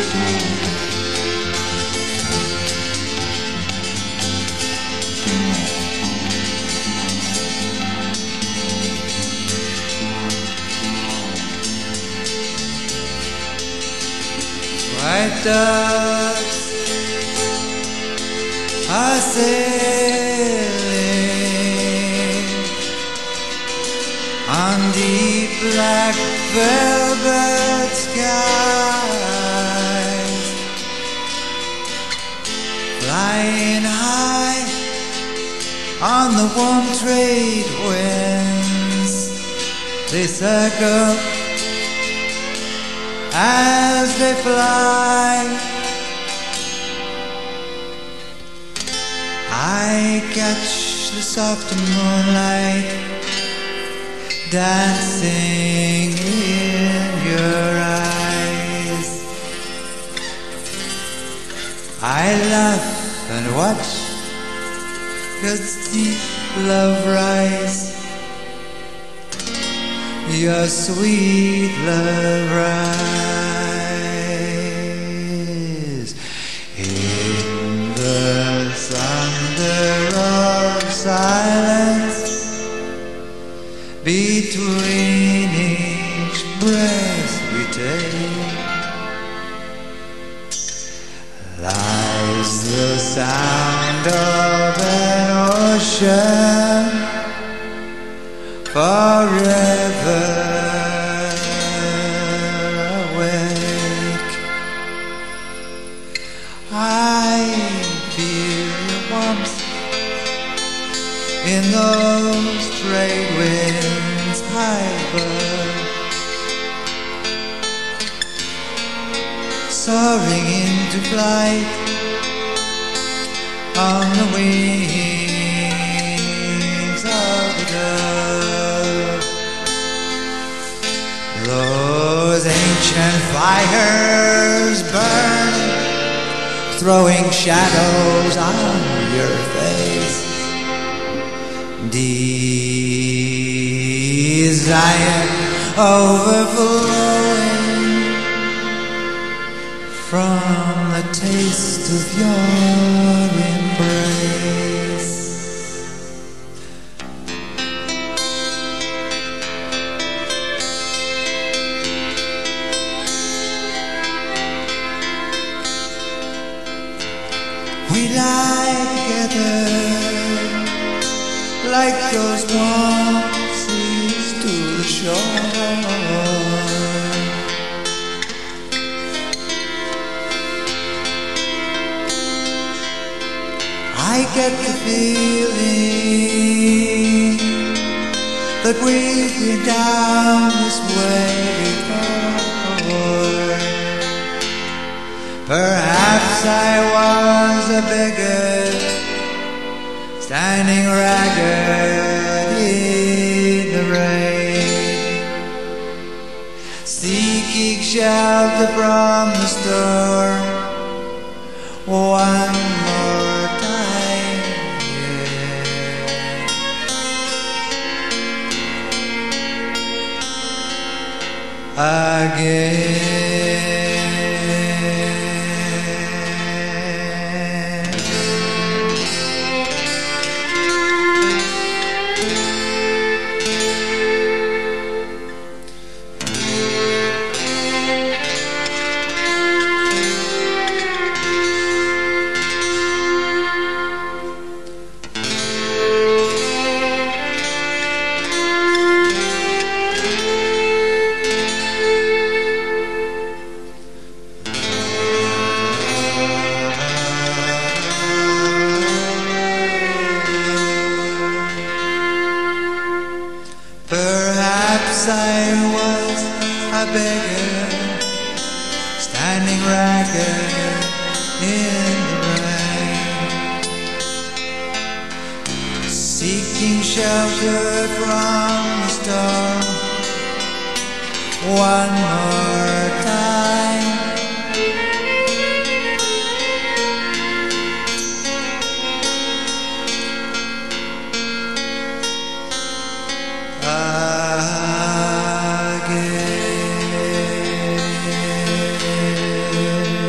White doves are sailing on deep black velvet skies, flying high on the warm trade winds. They circle as they fly. I catch the soft moonlight dancing in your eyes. I laugh and watch your deep love rise, your sweet love rise. In the thunder of silence, between each breath we take, lies the sound of an ocean forever awake. I feel your warmth in those trade winds high above, soaring into flight on the wings of the dove. Those ancient fires burn, throwing shadows on your face. Desire overflowing from the taste of your embrace. We lie together like those warm seas to the shore. I get the feeling that we've been down this way before. Perhaps I was a beggar, standing ragged in the rain, seeking shelter from the storm. One more time, yeah. Again. Perhaps I was a beggar, standing ragged in the rain, seeking shelter from the storm. One more time, again.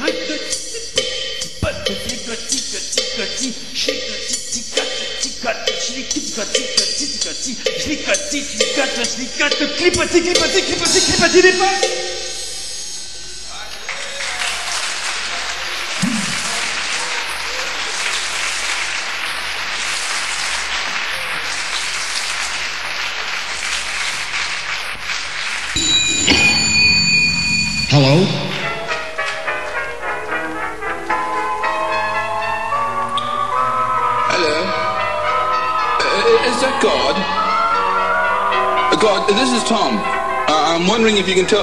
Hello? Hello? Is that God? God, this is Tom. I'm wondering if you can tell...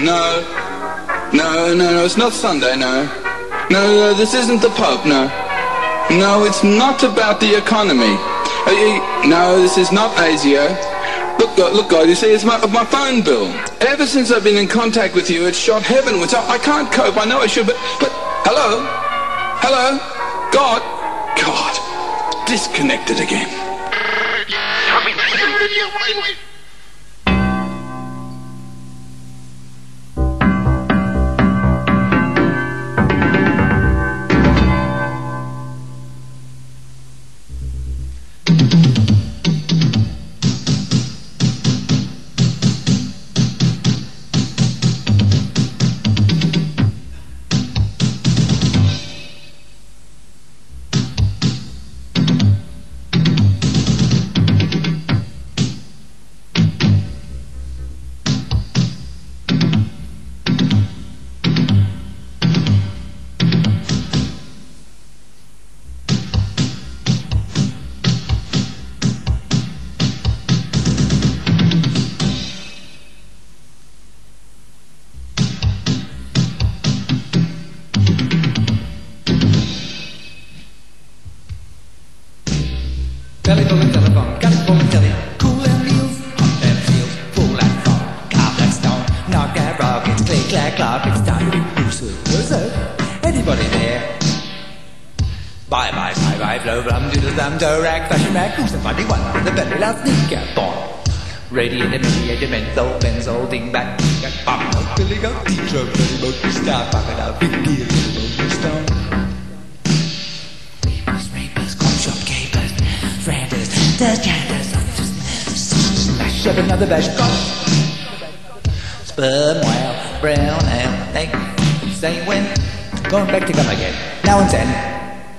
No, it's not Sunday, no. No, this isn't the Pope, no. No, it's not about the economy. No, this is not ASIO. Look, God, you see, it's my phone bill. Ever since I've been in contact with you, it's shot heavenwards. I can't cope. I know I should, but hello? Hello? God? Disconnected again. Belly full of telephone, got it full of telly. Cool and meals, hot and seals, full and fun. Car black stone, knock that rock, it's click, clack, clock, it's time to who's up? Anybody there? Bye, flow, blum, doodle, dum, do, rag, fashion rag, who's the funny one with the belly last sneaker born? Radiator, mediator, menthol, benzo, ding back, got pop, no, billy go, teacher, belly boat, star, pocket out, big deal, little stone. Smash up another bash. Sperm whale, brown ale, they say when. Going back to come again. Now and then.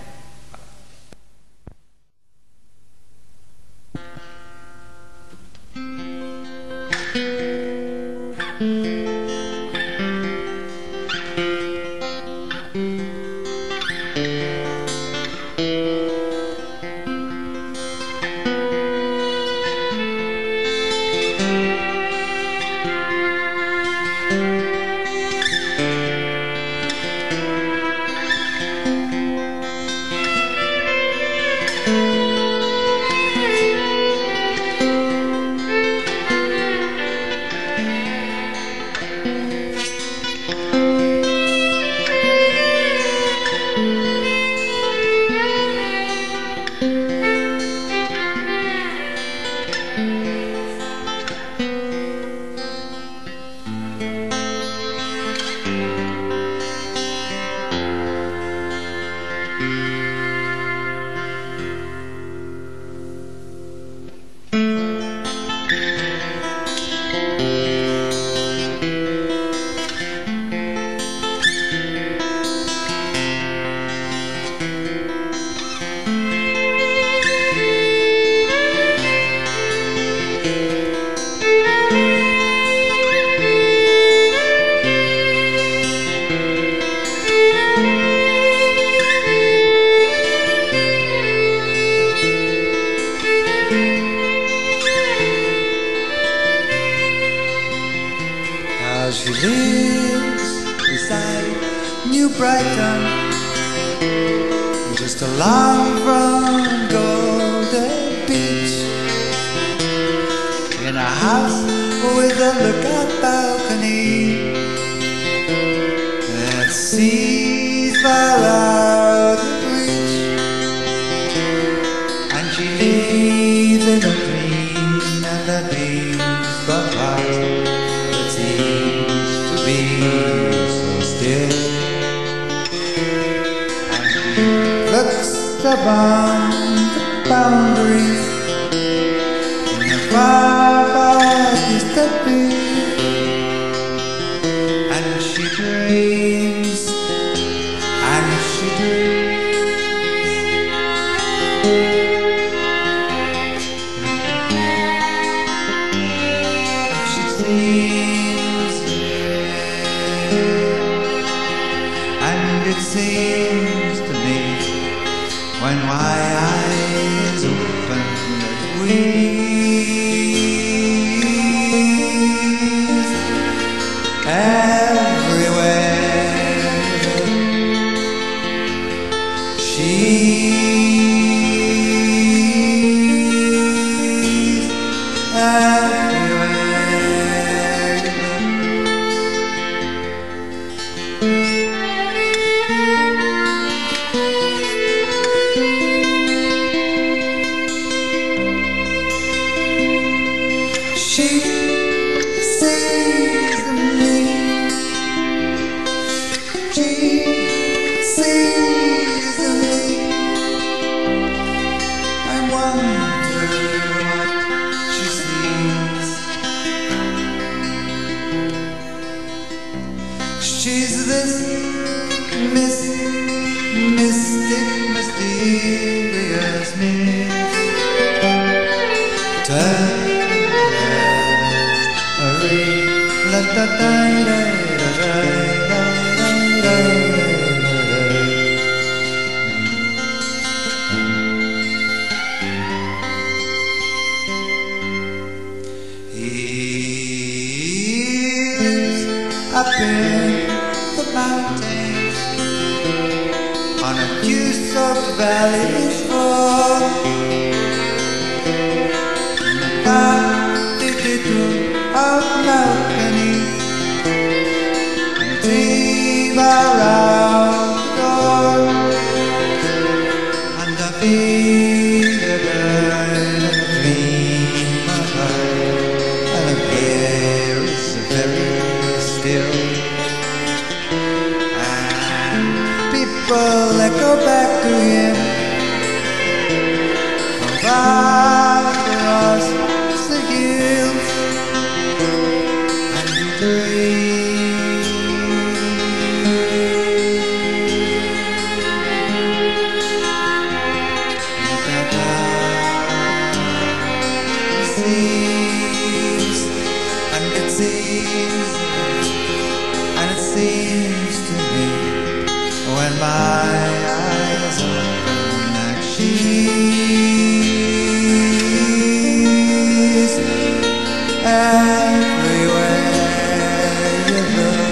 She lives beside New Brighton, just along from Golden Beach, in a house with a lookout balcony that sees far out of reach, and she lives in a dream and a dream's but heart that seems to be so still. boundaries in the far distant field, and she dreams, and she dreams, she seems, and it seems to me, when my eyes open that weeds everywhere, she's everywhere. She sees me, she sees me. I wonder what she sees. She's this mystic, mysterious myth. La da da da da da da da. He lives up in the mountains, on a few soaked valleys full, in the cathedral of balcony, and dream around the door, and I feel a burn and dream of her, and the air is very still, and people echo back to him from far across the hills. And it seems to me, when my eyes open, that she's everywhere you look.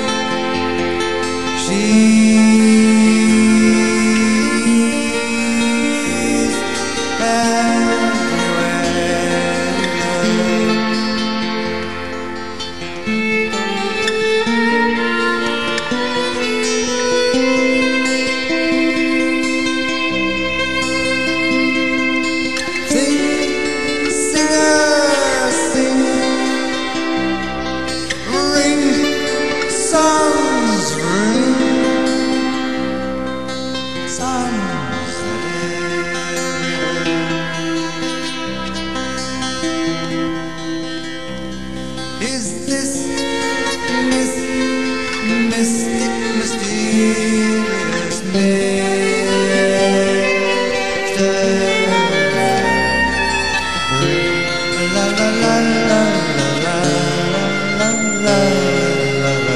She's everywhere you look. Is this mystic, mysterious mystery? La la la la la la la la la la.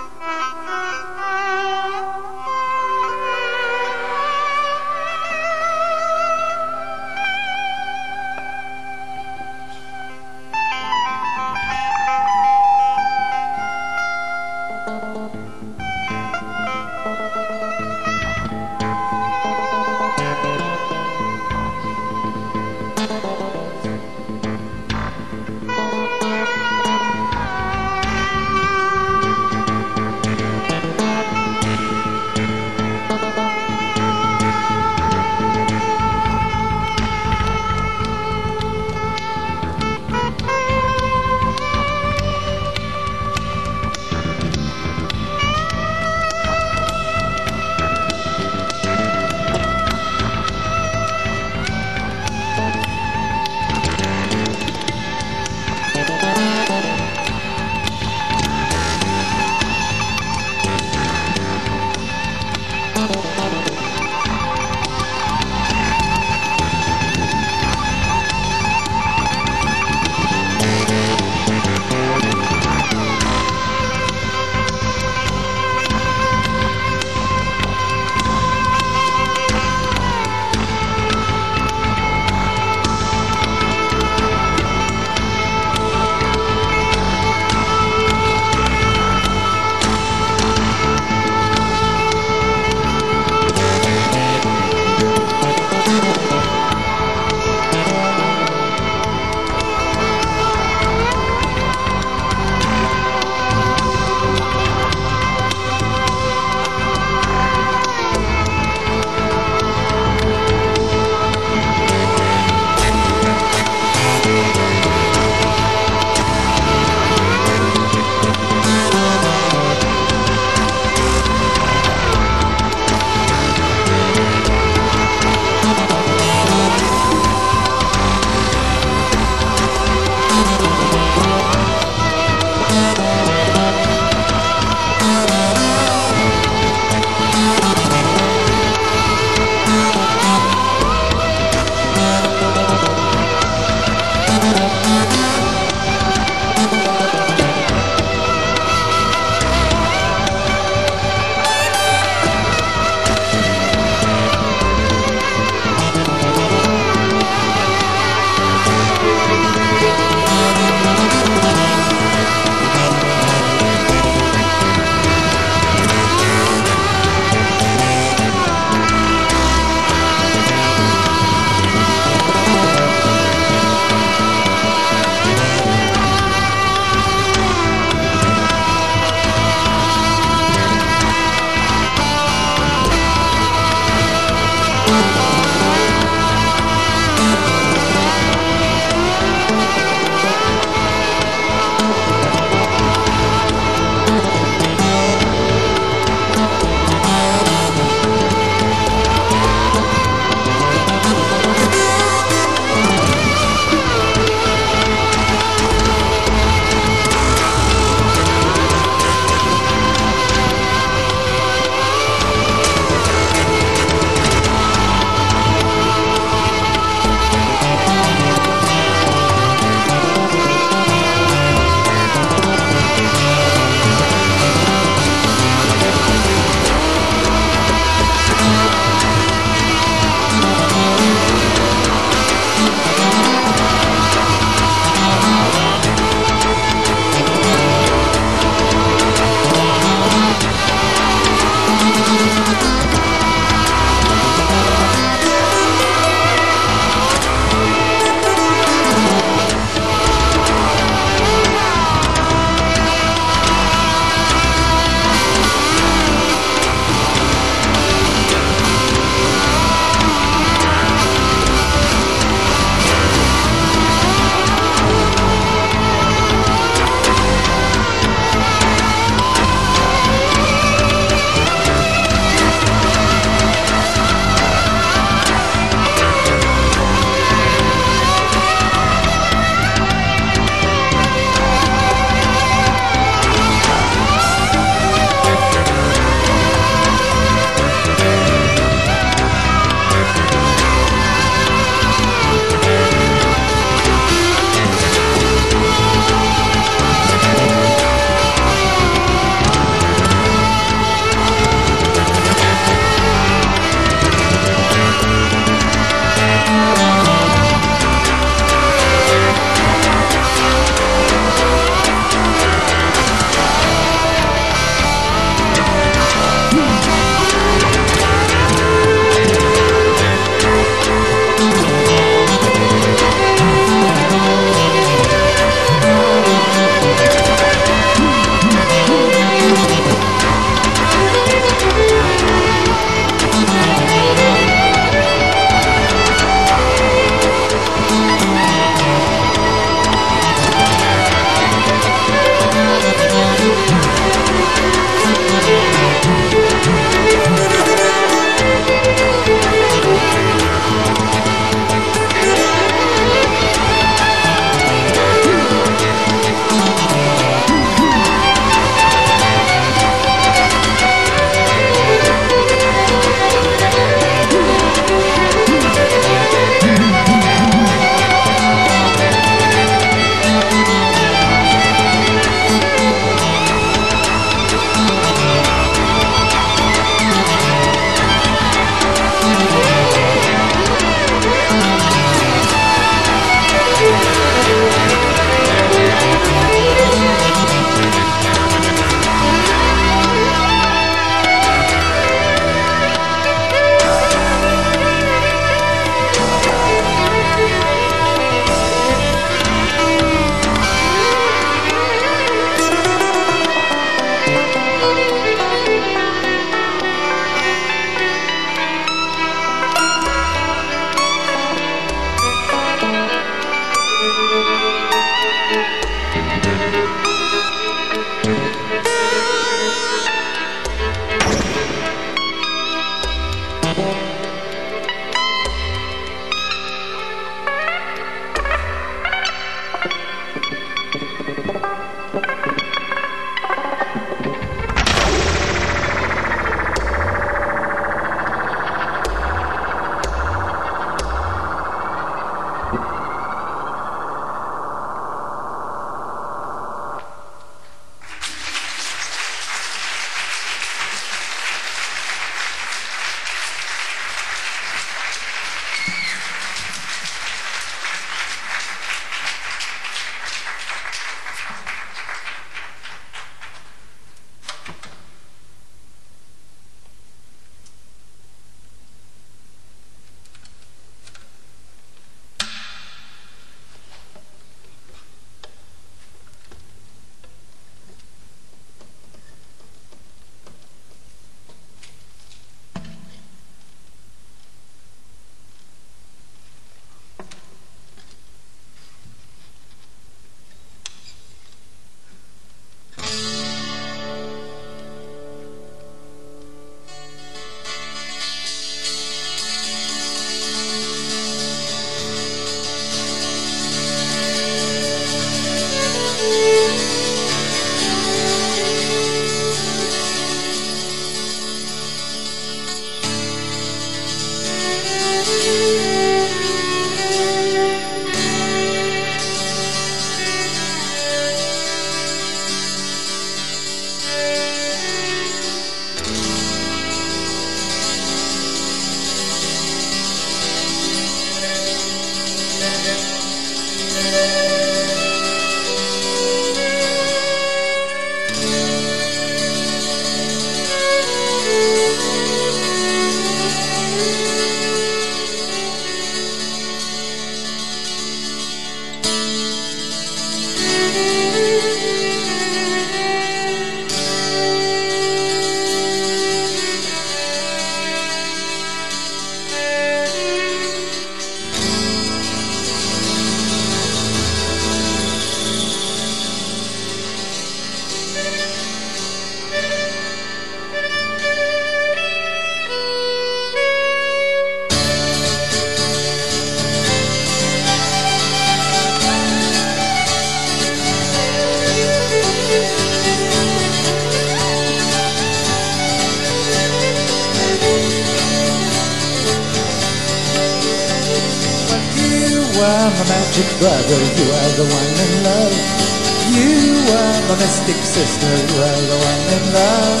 are my magic brother, you are the one in love. You are my mystic sister, you are the one in love.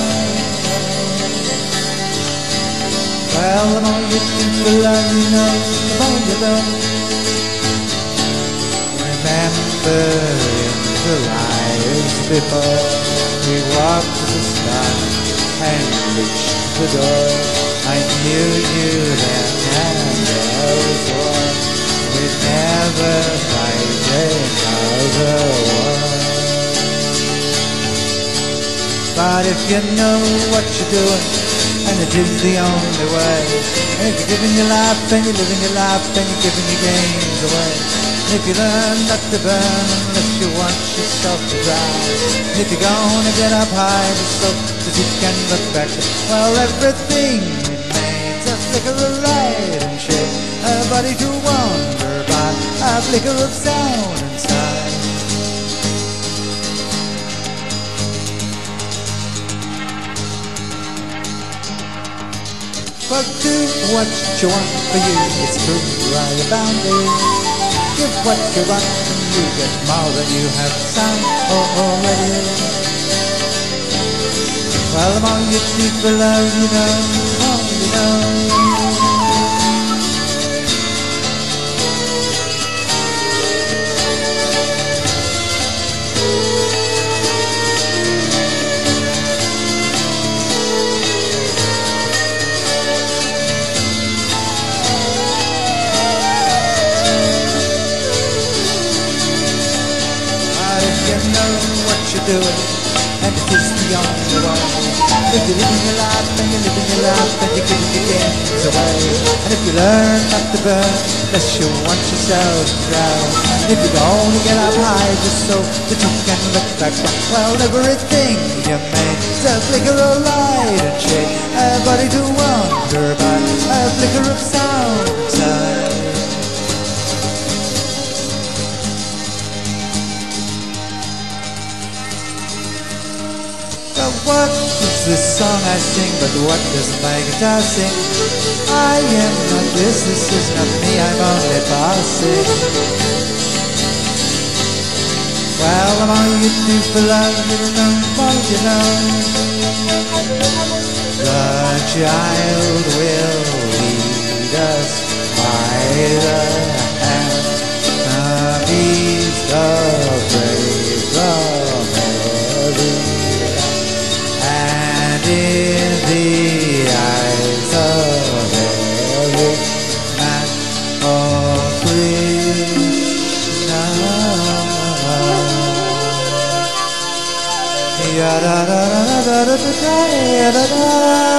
Well, the more you think the love you know, the more you love. Remember in the lives before, we walked to the start and reached the door. I knew you then and there was war. We'd never fight another war. But if you know what you're doing, and it is the only way, and if you're giving your life and you're living your life and you're giving your games away, and if you learn not to burn unless you want yourself to die, and if you're gonna get up high just so that you can look back, well, everything remains a flicker of light and shade, a body to wander by, a flicker of sound inside. But do what you want for you, it's true, while you're bound to. Give what you want and you get more than you have found already. Well, the more you do for love, you know, the more you know. You're doing, and it is the only way. If you're living your life and you're living your life and you're giving your games away, and if you learn not to burn unless you want yourself to drown, if you only get up high just so that you can look back, well, everything you made is a flicker of light and shade, a body to wander by, a flicker of sound inside. What is this song I sing, but what does my guitar sing? I am not this is not me, I'm only passing. Well, the more you do for love, the more you know. The child will lead us by the hand. The beast, the brave, the melody. And in the eyes of every man, oh Krishna, ya da da da da da da da da,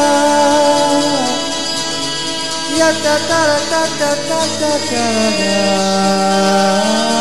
ya da da da da da da da da.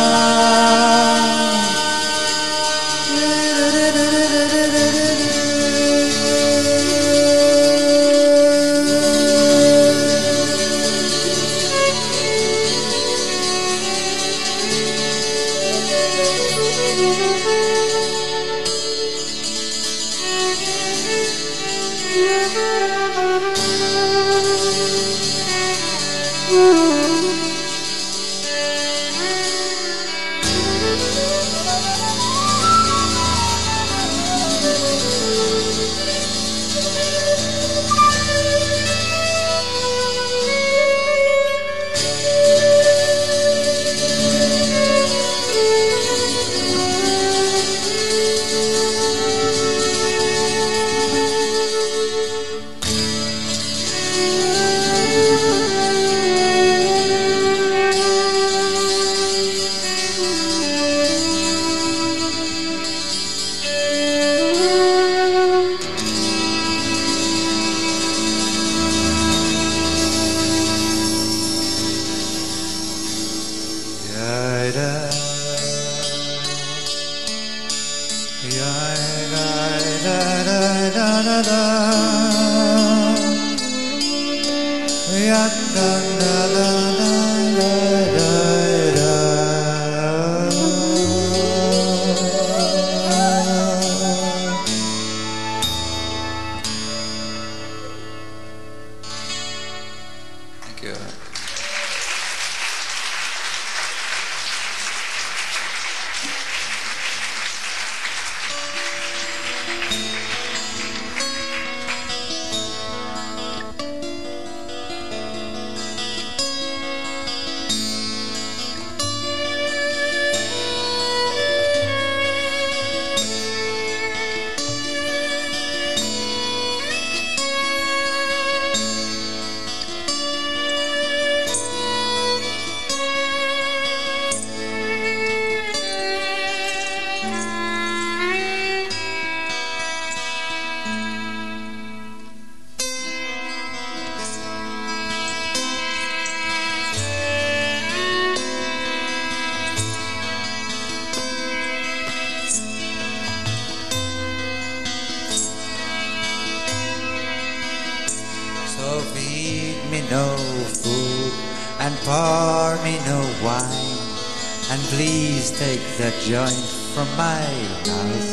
pour me no wine, and please take that joint from my house.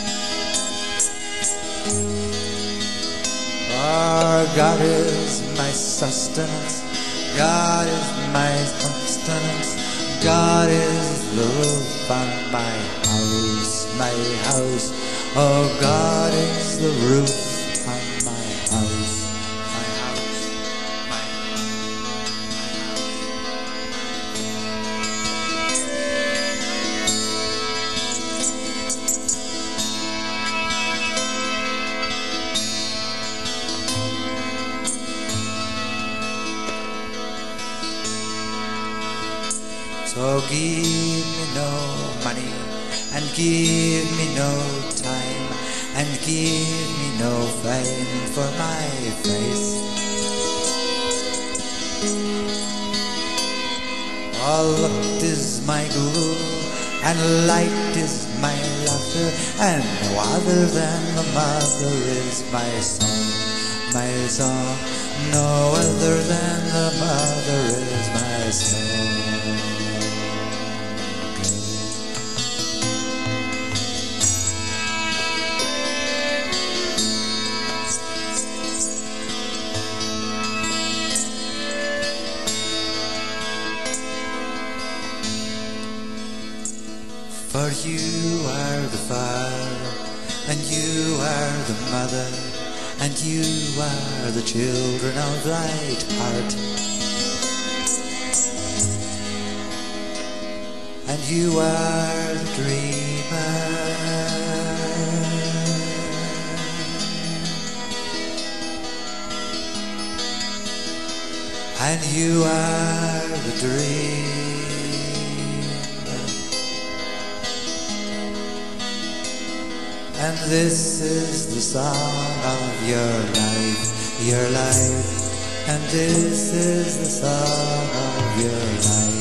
For God is my sustenance, God is my sustenance, God is the roof on my house, my house. Oh, God is the roof on my house, my house, my So give me no money, and give me no time, and give me no fame for my face. All look is my glue, and light is my laughter, and no other than the mother is my song, my song. No other than the mother is my song. For you are the father, and you are the mother, and you are the children of light heart. And you are the dreamer, and you are the dreamer. And this is the song of your life, and this is the song of your life.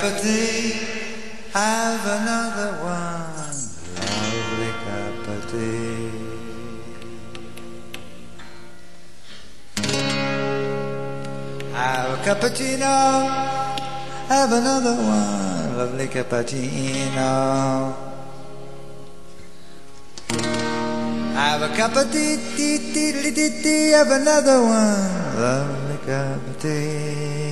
of tea, have another one, lovely cup of tea. Have a cappuccino, have another one, lovely cappuccino. Have a cup of tea, tea, tea, tea, tea, tea, have another one, lovely cup of tea.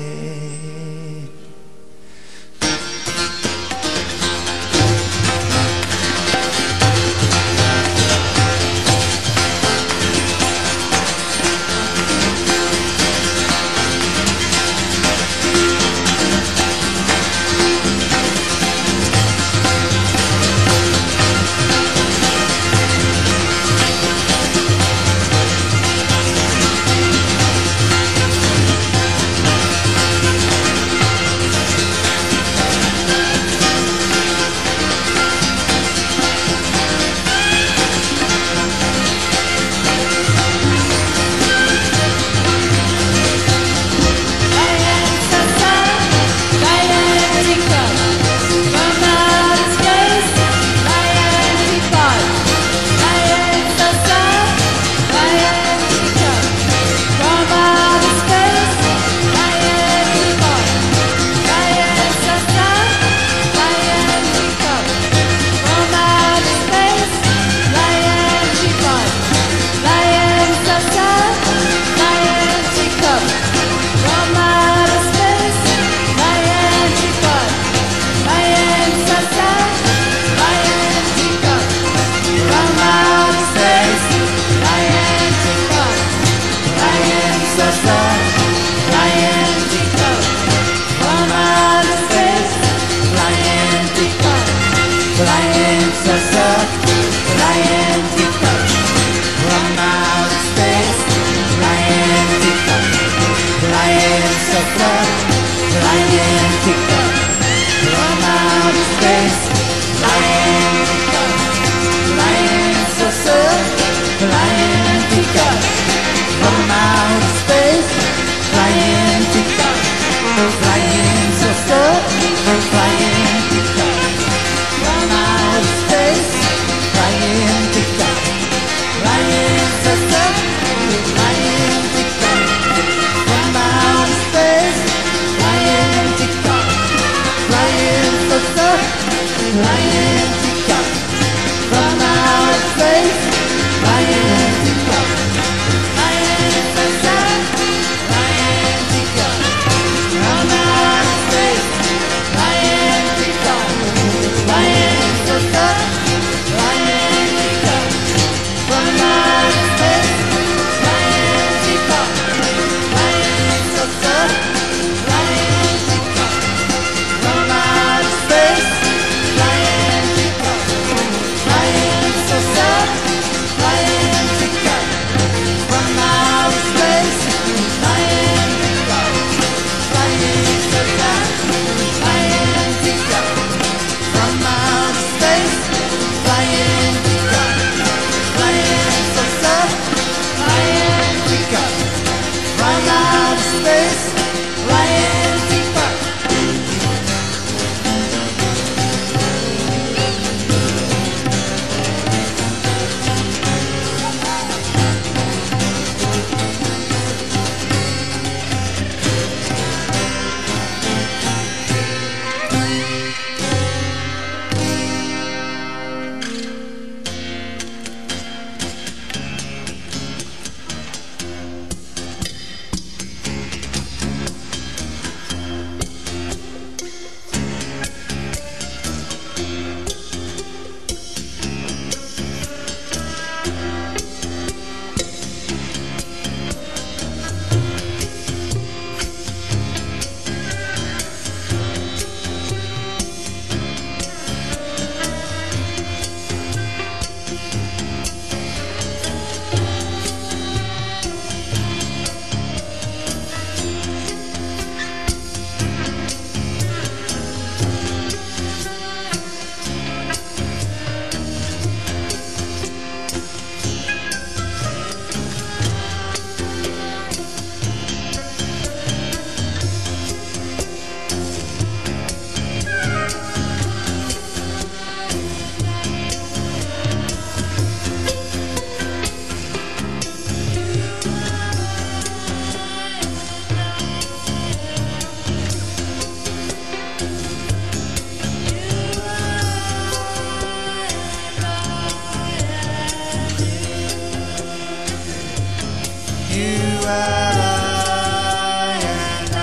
You and I and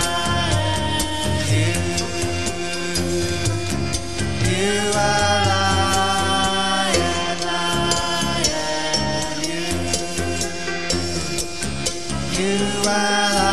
I and you and I and I and you and I.